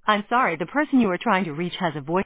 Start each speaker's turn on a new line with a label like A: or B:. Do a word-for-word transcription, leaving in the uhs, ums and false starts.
A: I'm sorry, the person you are trying to reach has a voice